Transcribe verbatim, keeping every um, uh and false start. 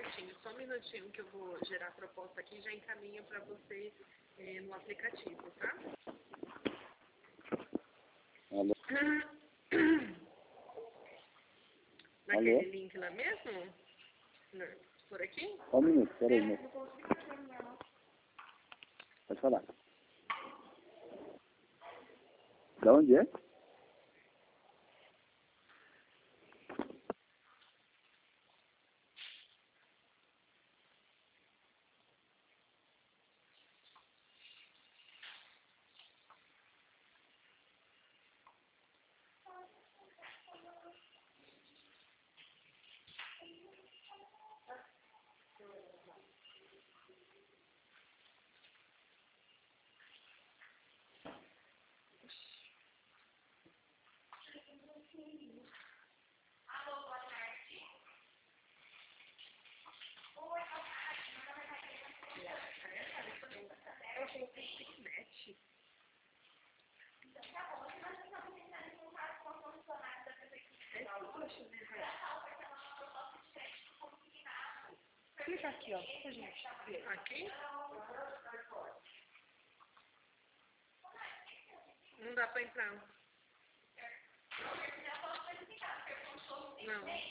minutinho, só um minutinho que eu vou gerar a proposta aqui e já encaminho para você é, no aplicativo, tá? Alô? Naquele Alô? link lá mesmo? Por aqui? Só um minuto, peraí, moço. Pode falar. Da onde é? Clica aqui, ó. Aqui? Não dá pra entrar. Não.